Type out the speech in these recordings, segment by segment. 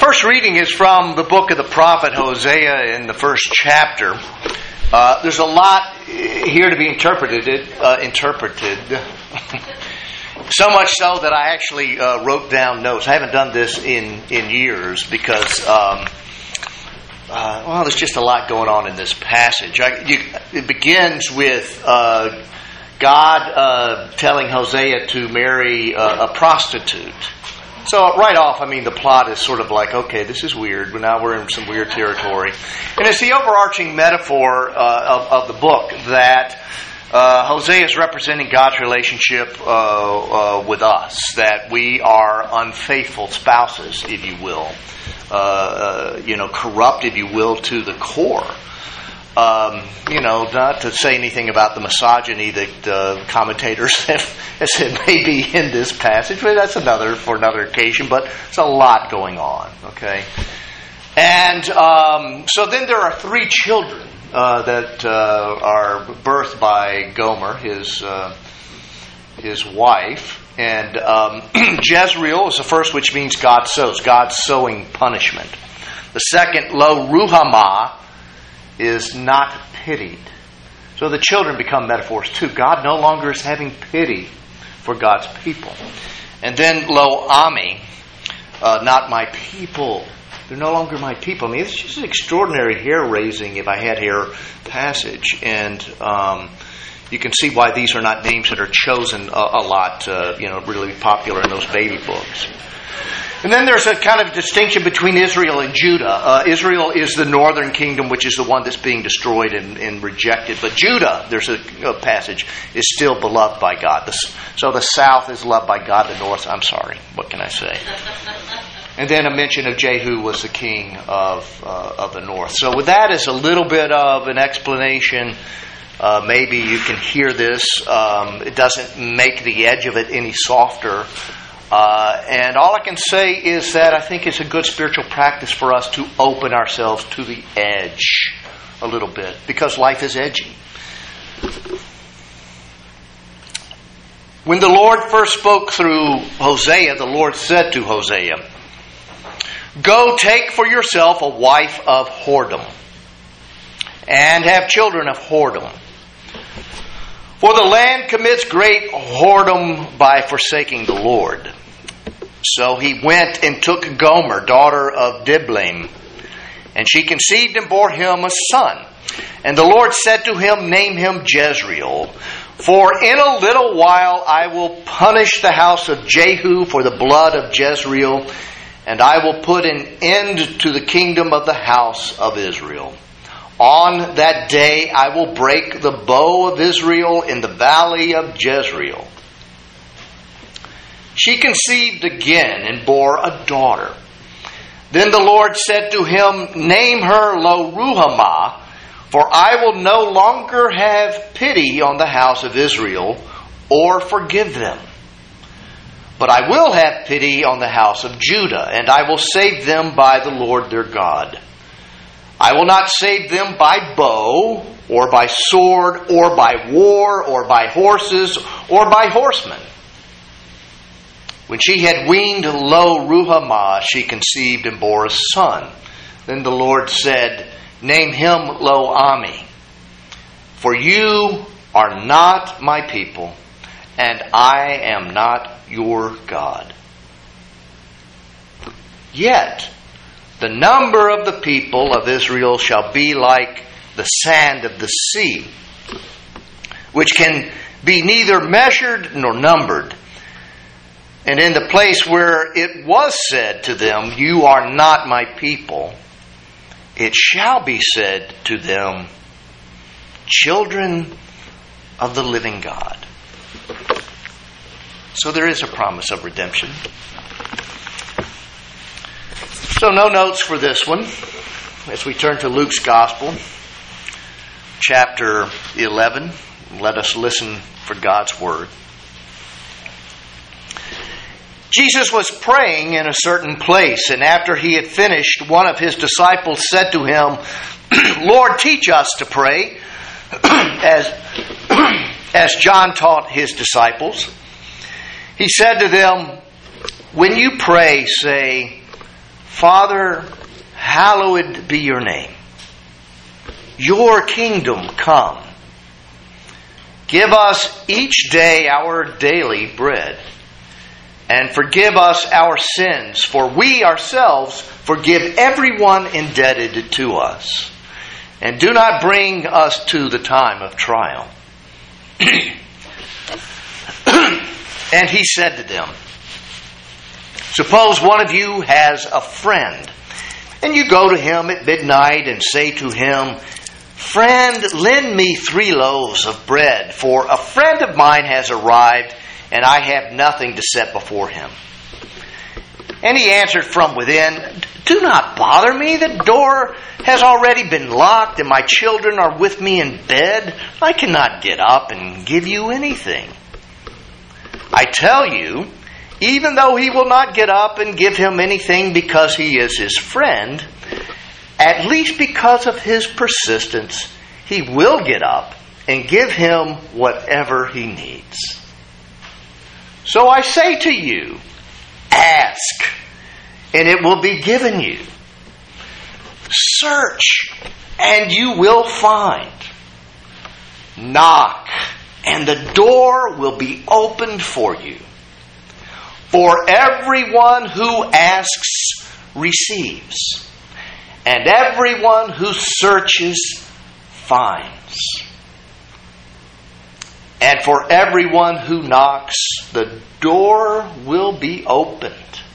first reading is from the book of the prophet Hosea in the first chapter. There's a lot here to be interpreted. So much so that I actually wrote down notes. I haven't done this in years because, there's just a lot going on in this passage. It begins with God telling Hosea to marry a prostitute. So right off, the plot is sort of like, okay, this is weird, but now we're in some weird territory. And it's the overarching metaphor of the book that Hosea is representing God's relationship with us, that we are unfaithful spouses, if you will, corrupt, if you will, to the core. Not to say anything about the misogyny that commentators have said may be in this passage, but that's for another occasion. But it's a lot going on, okay? And so then there are three children that are birthed by Gomer, his wife. And Jezreel is the first, which means God sows, God's sowing punishment. The second, Lo Ruhamah, is not pitied. So the children become metaphors too. God no longer is having pity for God's people. And then Lo Ami, not my people. They're no longer my people. It's just an extraordinary hair-raising, if I had hair, passage. And you can see why these are not names that are chosen a lot, really popular in those baby books. And then there's a kind of distinction between Israel and Judah. Israel is the northern kingdom, which is the one that's being destroyed and rejected. But Judah, there's a passage, is still beloved by God. So the south is loved by God, the north, what can I say? And then a mention of Jehu was the king of the north. So with that as a little bit of an explanation, maybe you can hear this. It doesn't make the edge of it any softer. And all I can say is that I think it's a good spiritual practice for us to open ourselves to the edge a little bit, because life is edgy. When the Lord first spoke through Hosea, the Lord said to Hosea, "Go take for yourself a wife of whoredom, and have children of whoredom. For the land commits great whoredom by forsaking the Lord." So he went and took Gomer, daughter of Diblaim, and she conceived and bore him a son. And the Lord said to him, "Name him Jezreel, for in a little while I will punish the house of Jehu for the blood of Jezreel, and I will put an end to the kingdom of the house of Israel. On that day I will break the bow of Israel in the valley of Jezreel." She conceived again and bore a daughter. Then the Lord said to him, "Name her Lo Ruhamah, for I will no longer have pity on the house of Israel or forgive them. But I will have pity on the house of Judah, and I will save them by the Lord their God. I will not save them by bow, or by sword, or by war, or by horses, or by horsemen." When she had weaned Lo Ruhamah, she conceived and bore a son. Then the Lord said, "Name him Lo Ami, for you are not my people, and I am not your God. Yet the number of the people of Israel shall be like the sand of the sea, which can be neither measured nor numbered. And in the place where it was said to them, 'You are not my people,' it shall be said to them, 'Children of the living God.'" So there is a promise of redemption. So no notes for this one. As we turn to Luke's Gospel, chapter 11, let us listen for God's Word. Jesus was praying in a certain place, and after he had finished, one of his disciples said to him, "Lord, teach us to pray, as John taught his disciples." He said to them, "When you pray, say, Father, hallowed be your name. Your kingdom come. Give us each day our daily bread. And forgive us our sins, for we ourselves forgive everyone indebted to us. And do not bring us to the time of trial. And he said to them, suppose one of you has a friend, and you go to him at midnight and say to him, friend, lend me 3 loaves of bread, for a friend of mine has arrived, and I have nothing to set before him. And he answered from within, do not bother me. The door has already been locked, and my children are with me in bed. I cannot get up and give you anything. I tell you, even though he will not get up and give him anything because he is his friend, at least because of his persistence, he will get up and give him whatever he needs. So I say to you, ask, and it will be given you. Search, and you will find. Knock, and the door will be opened for you. For everyone who asks receives, and everyone who searches finds. And for everyone who knocks, the door will be opened.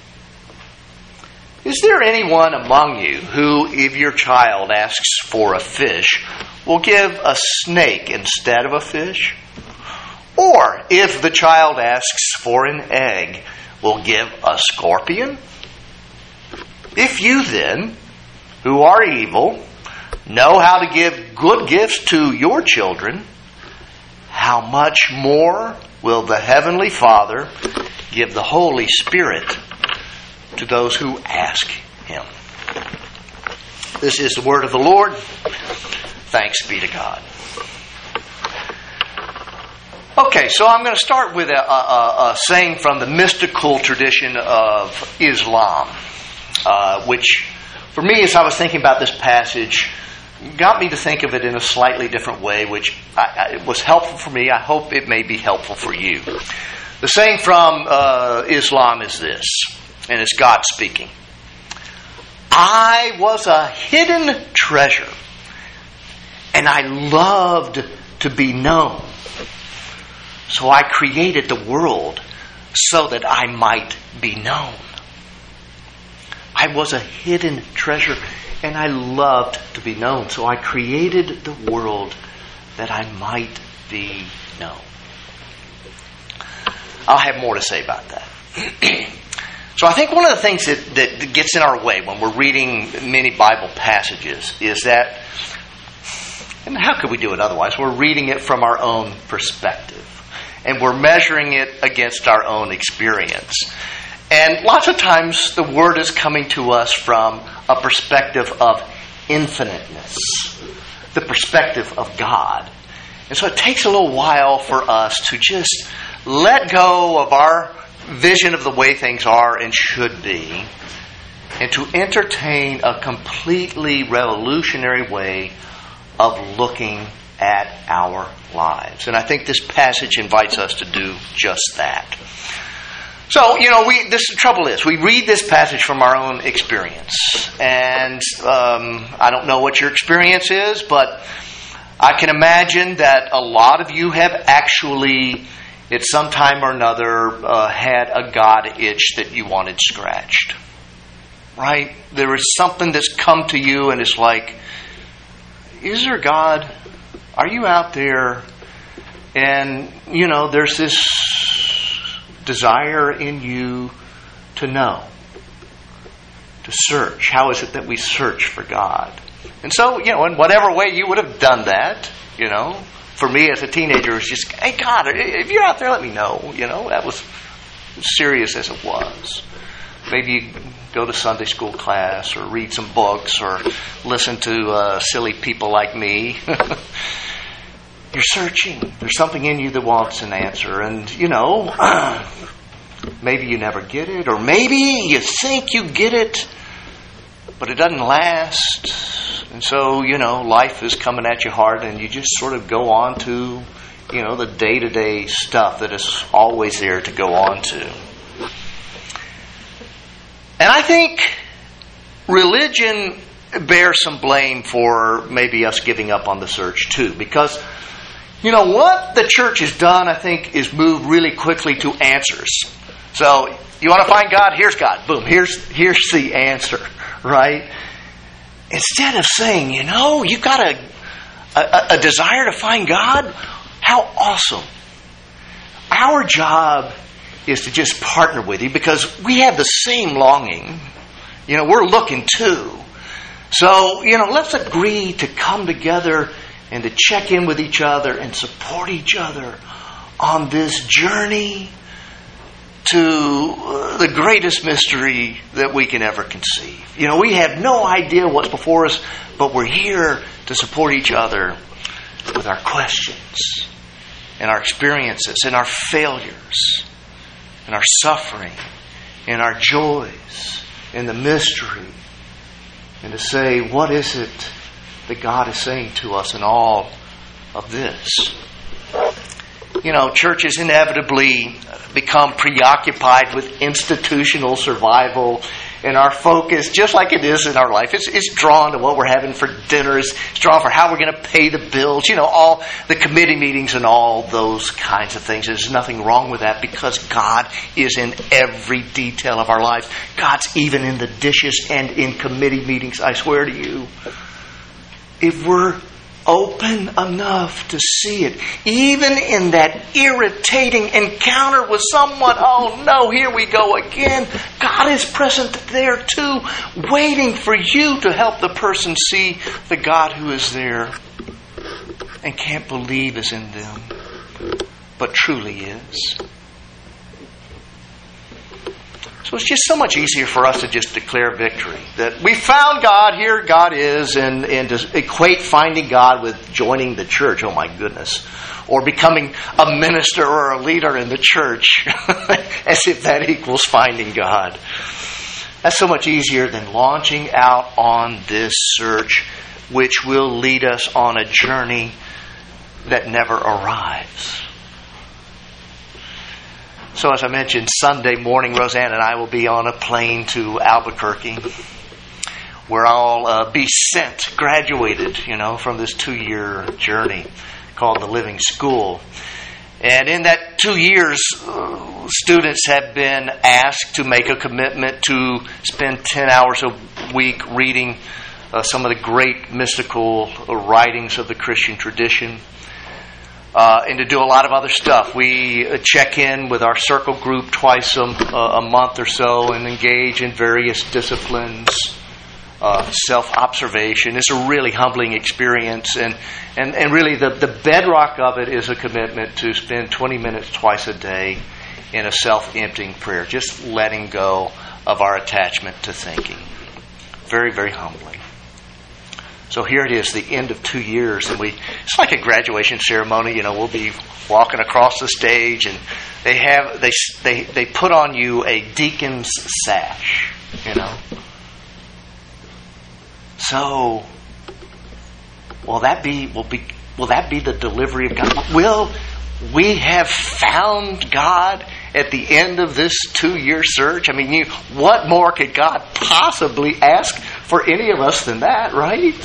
Is there anyone among you who, if your child asks for a fish, will give a snake instead of a fish? Or if the child asks for an egg, will give a scorpion? If you then, who are evil, know how to give good gifts to your children, how much more will the Heavenly Father give the Holy Spirit to those who ask Him? This is the word of the Lord. Thanks be to God. Okay, so I'm going to start with a saying from the mystical tradition of Islam, which, for me, as I was thinking about this passage, got me to think of it in a slightly different way, which was helpful for me. I hope it may be helpful for you. The saying from Islam is this, and it's God speaking. I was a hidden treasure, and I loved to be known. So I created the world so that I might be known. I was a hidden treasure, and I loved to be known. So I created the world that I might be known. I'll have more to say about that. So I think one of the things that gets in our way when we're reading many Bible passages is that, and how could we do it otherwise? We're reading it from our own perspective. And we're measuring it against our own experience. And lots of times the Word is coming to us from a perspective of infiniteness, the perspective of God. And so it takes a little while for us to just let go of our vision of the way things are and should be, and to entertain a completely revolutionary way of looking at our lives. And I think this passage invites us to do just that. So, the trouble is, we read this passage from our own experience. And I don't know what your experience is, but I can imagine that a lot of you have actually, at some time or another, had a God itch that you wanted scratched. Right? There is something that's come to you and it's like, is there God? Are you out there? And, there's this desire in you to know, to search. How is it that we search for God? And so, in whatever way you would have done that, for me as a teenager, it was just, hey, God, if you're out there, let me know. That was serious as it was. Maybe you go to Sunday school class or read some books or listen to silly people like me. You're searching. There's something in you that wants an answer. And, maybe you never get it. Or maybe you think you get it. but it doesn't last. And so, life is coming at you hard, and you just sort of go on to, the day-to-day stuff that is always there to go on to. And I think religion bears some blame for maybe us giving up on the search too, because what the church has done, I think, is move really quickly to answers. So you want to find God? Here's God. Boom. Here's the answer, right? Instead of saying, you've got a desire to find God. How awesome! Our job is to just partner with you because we have the same longing. We're looking too. So, let's agree to come together and to check in with each other and support each other on this journey to the greatest mystery that we can ever conceive. We have no idea what's before us, but we're here to support each other with our questions and our experiences and our failures and our suffering and our joys and the mystery, and to say, what is it that God is saying to us in all of this? Churches inevitably become preoccupied with institutional survival, and our focus, just like it is in our life, is drawn to what we're having for dinner, it's drawn for how we're going to pay the bills, all the committee meetings and all those kinds of things. There's nothing wrong with that because God is in every detail of our life. God's even in the dishes and in committee meetings, I swear to you. If we're open enough to see it, even in that irritating encounter with someone, oh no, here we go again. God is present there too, waiting for you to help the person see the God who is there and can't believe is in them, but truly is. So it's just so much easier for us to just declare victory. That we found God, here God is, and to equate finding God with joining the church. Oh my goodness. Or becoming a minister or a leader in the church. As if that equals finding God. That's so much easier than launching out on this search, which will lead us on a journey that never arrives. So as I mentioned, Sunday morning, Roseanne and I will be on a plane to Albuquerque, where I'll be graduated, from this 2-year journey called the Living School. And in that 2 years, students have been asked to make a commitment to spend 10 hours a week reading some of the great mystical writings of the Christian tradition. And to do a lot of other stuff. We check in with our circle group twice a month or so and engage in various disciplines, self-observation. It's a really humbling experience. And really the bedrock of it is a commitment to spend 20 minutes twice a day in a self-emptying prayer, just letting go of our attachment to thinking. Very, very humbling. So here it is, the end of 2 years, and it's like a graduation ceremony. We'll be walking across the stage, and they put on you a deacon's sash, So, will that be the delivery of God? Will we have found God at the end of this 2-year search? I mean, what more could God possibly ask for any of us than that, right?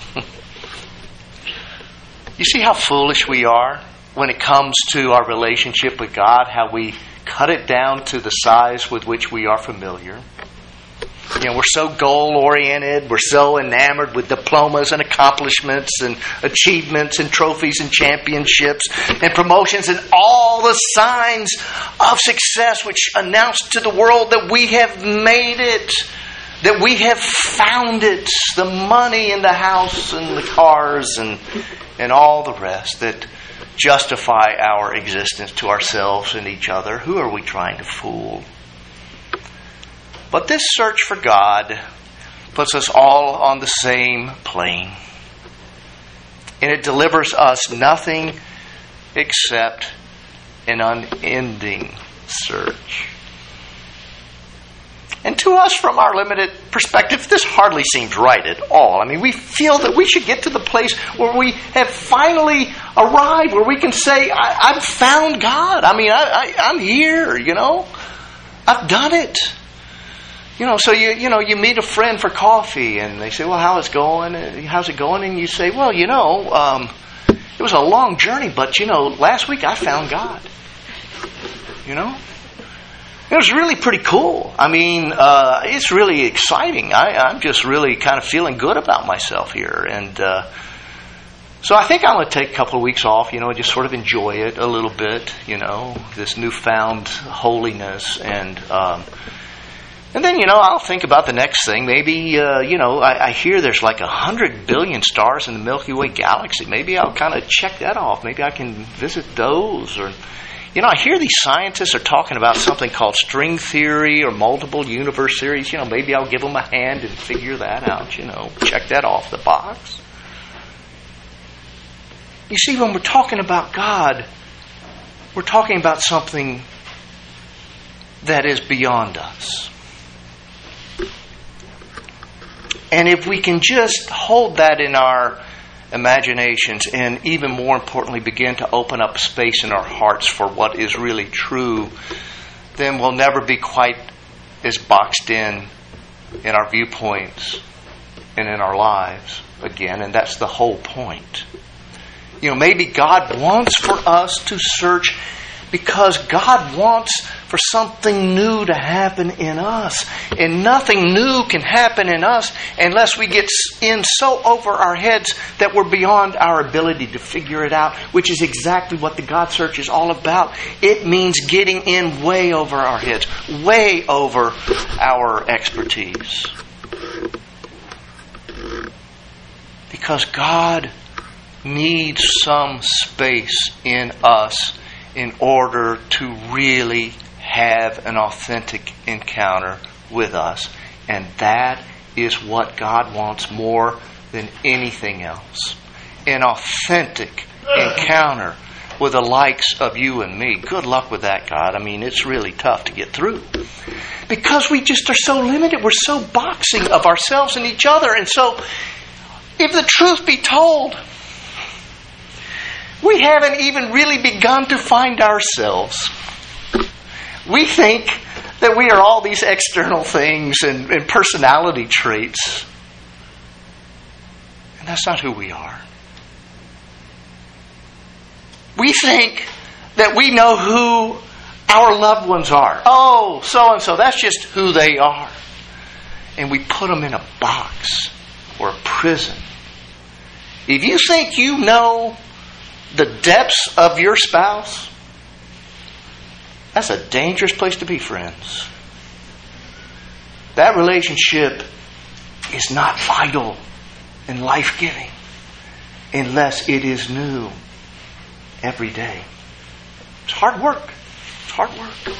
You see how foolish we are when it comes to our relationship with God, how we cut it down to the size with which we are familiar. We're so goal-oriented, we're so enamored with diplomas and accomplishments and achievements and trophies and championships and promotions and all the signs of success which announce to the world that we have made it, that we have found it, the money and the house and the cars and all the rest that justify our existence to ourselves and each other. Who are we trying to fool? But this search for God puts us all on the same plane. And it delivers us nothing except an unending search. And to us, from our limited perspective, this hardly seems right at all. I mean, we feel that we should get to the place where we have finally arrived, where we can say, I've found God. I mean, I'm here, I've done it. So you meet a friend for coffee, and they say, well, how's it going? And you say, well, it was a long journey, but, last week I found God. It was really pretty cool. I mean, it's really exciting. I'm just really kind of feeling good about myself here. And so I think I'm going to take a couple of weeks off, just sort of enjoy it a little bit, this newfound holiness. And then, I'll think about the next thing. Maybe, I hear there's like 100 billion stars in the Milky Way galaxy. Maybe I'll kind of check that off. Maybe I can visit those. Or, I hear these scientists are talking about something called string theory or multiple universe theories. Maybe I'll give them a hand and figure that out, check that off the box. You see, when we're talking about God, we're talking about something that is beyond us. And if we can just hold that in our imaginations and even more importantly begin to open up space in our hearts for what is really true, then we'll never be quite as boxed in our viewpoints and in our lives again. And that's the whole point. Maybe God wants for us to search because God wants for something new to happen in us. And nothing new can happen in us unless we get in so over our heads that we're beyond our ability to figure it out, which is exactly what the God search is all about. It means getting in way over our heads, way over our expertise. Because God needs some space in us in order to really have an authentic encounter with us. And that is what God wants more than anything else. An authentic encounter with the likes of you and me. Good luck with that, God. I mean, it's really tough to get through. Because we just are so limited. We're so boxing of ourselves and each other. And so, if the truth be told, we haven't even really begun to find ourselves. We think that we are all these external things and personality traits. And that's not who we are. We think that we know who our loved ones are. Oh, so-and-so, that's just who they are. And we put them in a box or a prison. If you think you know the depths of your spouse, that's a dangerous place to be, friends. That relationship is not vital and life-giving unless it is new every day. It's hard work. It's hard work.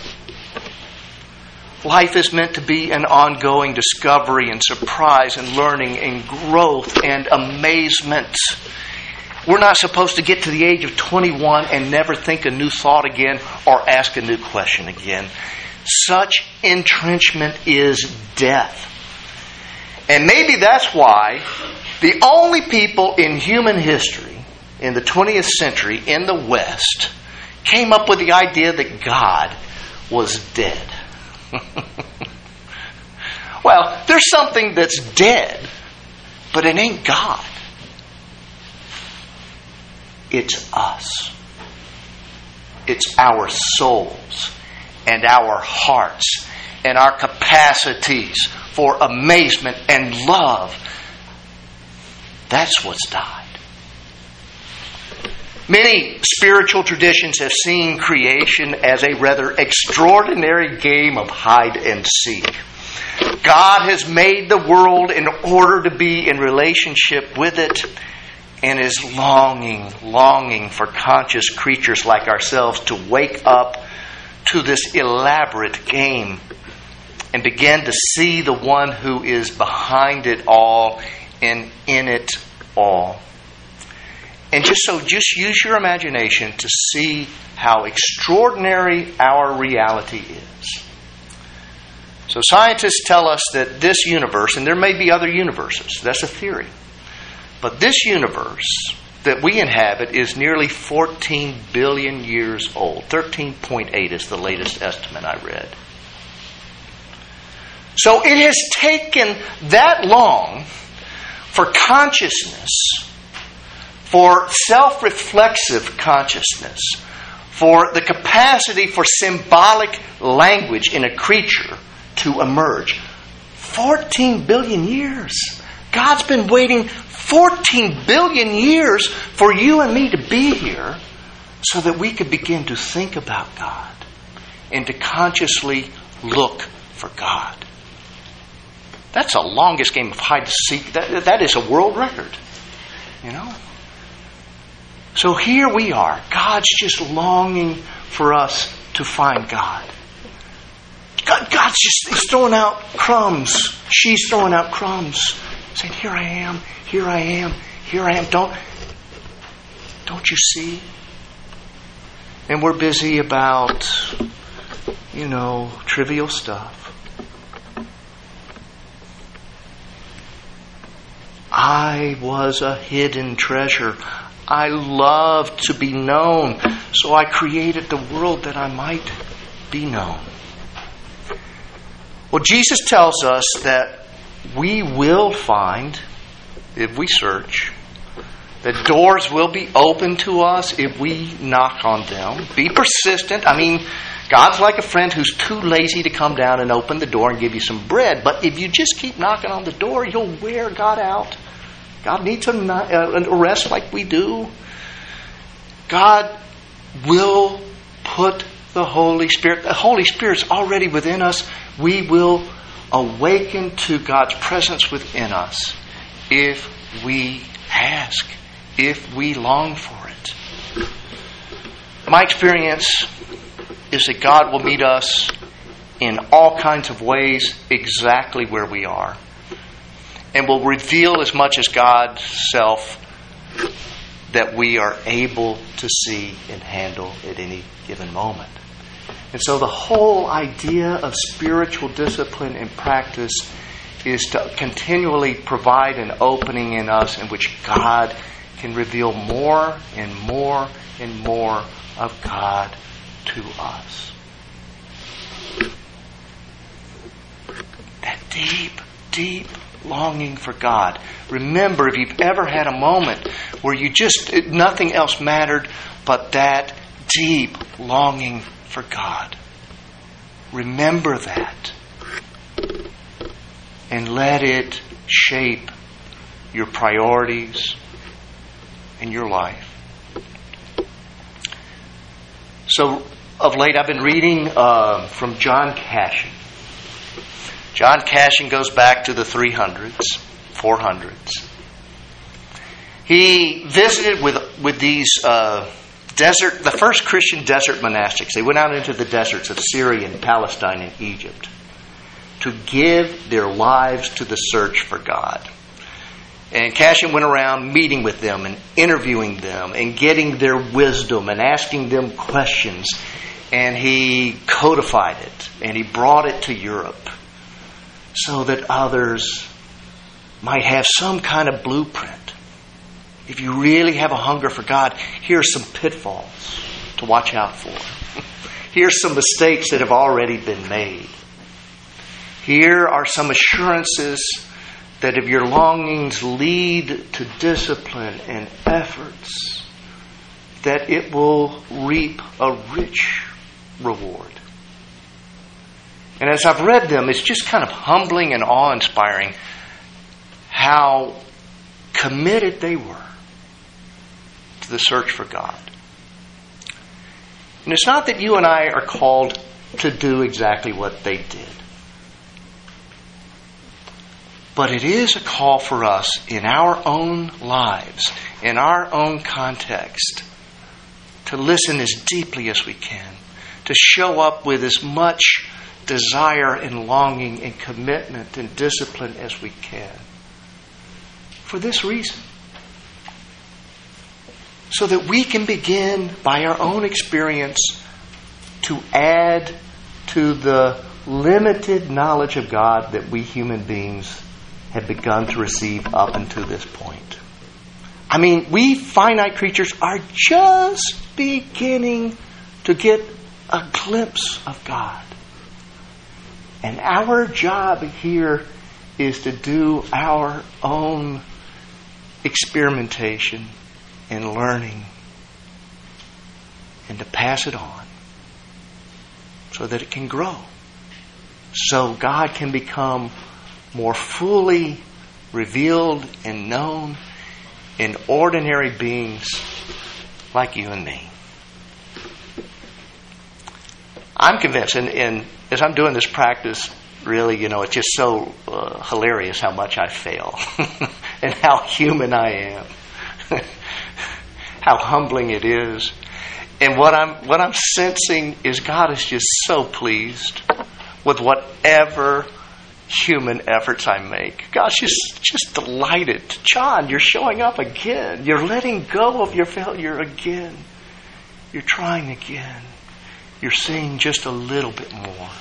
Life is meant to be an ongoing discovery and surprise and learning and growth and amazement. We're not supposed to get to the age of 21 and never think a new thought again or ask a new question again. Such entrenchment is death. And maybe that's why the only people in human history in the 20th century in the West came up with the idea that God was dead. Well, there's something that's dead, but it ain't God. It's us. It's our souls and our hearts and our capacities for amazement and love. That's what's died. Many spiritual traditions have seen creation as a rather extraordinary game of hide and seek. God has made the world in order to be in relationship with it, and is longing for conscious creatures like ourselves to wake up to this elaborate game and begin to see the one who is behind it all and in it all. And just use your imagination to see how extraordinary our reality is. So scientists tell us that this universe, and there may be other universes, that's a theory, but this universe that we inhabit is nearly 14 billion years old. 13.8 is the latest estimate I read. So it has taken that long for consciousness, for self-reflexive consciousness, for the capacity for symbolic language in a creature to emerge. 14 billion years. God's been waiting 14 billion years for you and me to be here so that we could begin to think about God and to consciously look for God. That's the longest game of hide and seek. That is a world record. You know? So here we are. God's just longing for us to find God. God's just He's throwing out crumbs. She's throwing out crumbs. Saying, here I am, here I am, here I am. Don't you see? And we're busy about, trivial stuff. I was a hidden treasure. I loved to be known, so I created the world that I might be known. Well, Jesus tells us that we will find, if we search, that doors will be open to us if we knock on them. Be persistent. God's like a friend who's too lazy to come down and open the door and give you some bread. But if you just keep knocking on the door, you'll wear God out. God needs an arrest like we do. God will put the Holy Spirit. The Holy Spirit's already within us. We will awaken to God's presence within us if we ask, if we long for it. My experience is that God will meet us in all kinds of ways exactly where we are, and will reveal as much as God's self that we are able to see and handle at any given moment. And so the whole idea of spiritual discipline and practice is to continually provide an opening in us in which God can reveal more and more and more of God to us. That deep, deep longing for God. Remember, if you've ever had a moment where nothing else mattered but that deep longing for God, remember that and let it shape your priorities and your life. So, of late I've been reading from John Cashin. John Cashin goes back to the 300s, 400s. He visited with these the first Christian desert monastics. They went out into the deserts of Syria and Palestine and Egypt to give their lives to the search for God. And Cashin went around meeting with them and interviewing them and getting their wisdom and asking them questions. And he codified it and he brought it to Europe so that others might have some kind of blueprint. If you really have a hunger for God, here are some pitfalls to watch out for. Here's some mistakes that have already been made. Here are some assurances that if your longings lead to discipline and efforts, that it will reap a rich reward. And as I've read them, it's just kind of humbling and awe-inspiring how committed they were to the search for God. And it's not that you and I are called to do exactly what they did. But it is a call for us in our own lives, in our own context, to listen as deeply as we can, to show up with as much desire and longing and commitment and discipline as we can. For this reason. So that we can begin by our own experience to add to the limited knowledge of God that we human beings have begun to receive up until this point. I mean, we finite creatures are just beginning to get a glimpse of God. And our job here is to do our own experimentation and learning and to pass it on so that it can grow. So God can become more fully revealed and known in ordinary beings like you and me. I'm convinced, and as I'm doing this practice, really, it's just so hilarious how much I fail and how human I am, how humbling it is. And what I'm sensing is God is just so pleased with whatever human efforts I make. God's just delighted. John, you're showing up again. You're letting go of your failure again. You're trying again. You're seeing just a little bit more.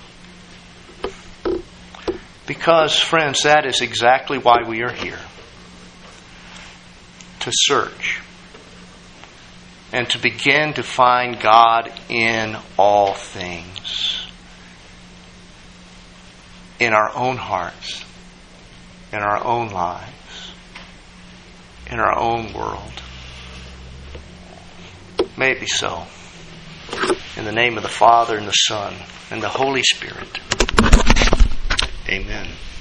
Because, friends, that is exactly why we are here. To search. And to begin to find God in all things. In our own hearts. In our own lives. In our own world. May it be so. In the name of the Father, and the Son, and the Holy Spirit. Amen.